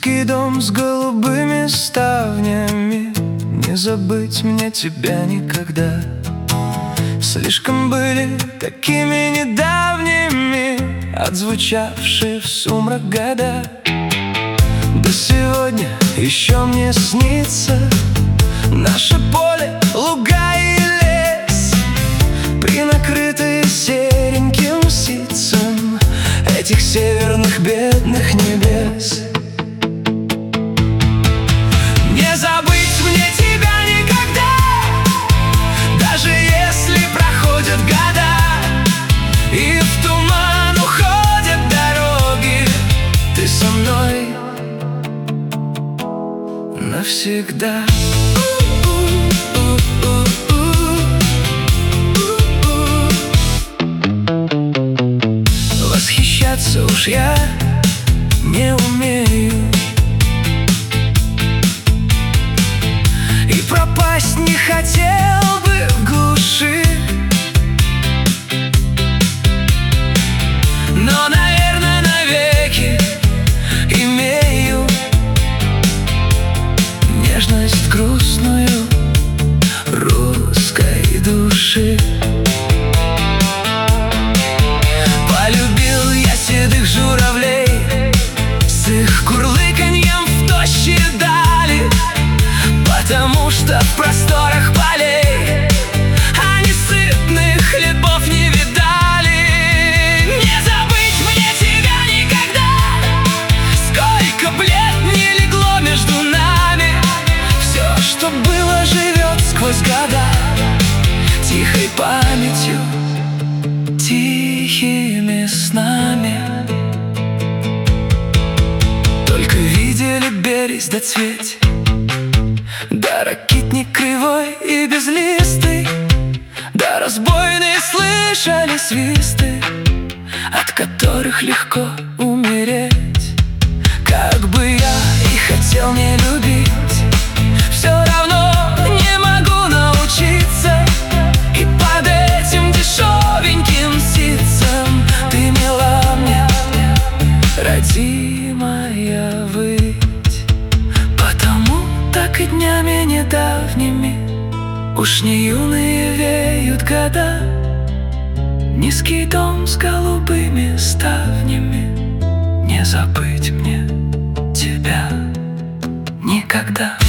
Низкий дом с голубыми ставнями, не забыть мне тебя никогда. Слишком были такими недавними отзвучавшие в сумрак года. Да сегодня еще мне снится наше поле, луга и лес, принакрытые сереньким ситцем этих северных бедных небес. Не забыть мне тебя никогда, даже если проходят года и в туман уходят дороги. Ты со мной навсегда. Восхищаться уж я не умею, и пропасть не хотел бы в глуши. Но, наверное, навеки имею нежность грустную русской души. Полюбил я седых журавлей с их курлыканьем в тощие дали, потому что в просторах полей они сытных хлебов не видали. Не забыть мне тебя никогда, сколько блед не легло между нами. Все, что было, живет сквозь года, тихой памятью, тихими снами. Только видели березь да цветь, да ракитник кривой и безлистый, да разбойные слышали свисты, от которых легко умереть. Как бы я и хотел не любить, все равно не могу научиться. И под этим дешевеньким ситцем ты мила мне, родимая выть. Потому так и днями недавними уж не юные веют года. Низкий дом с голубыми ставнями, не забыть мне тебя никогда.